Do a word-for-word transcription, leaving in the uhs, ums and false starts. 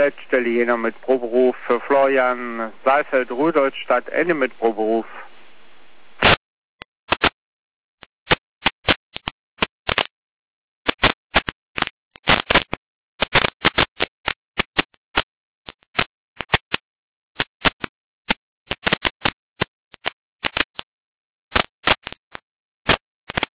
Letztstelle jener mit Proberuf für Florian Saalfeld, Rudolstadt, Ende mit Proberuf.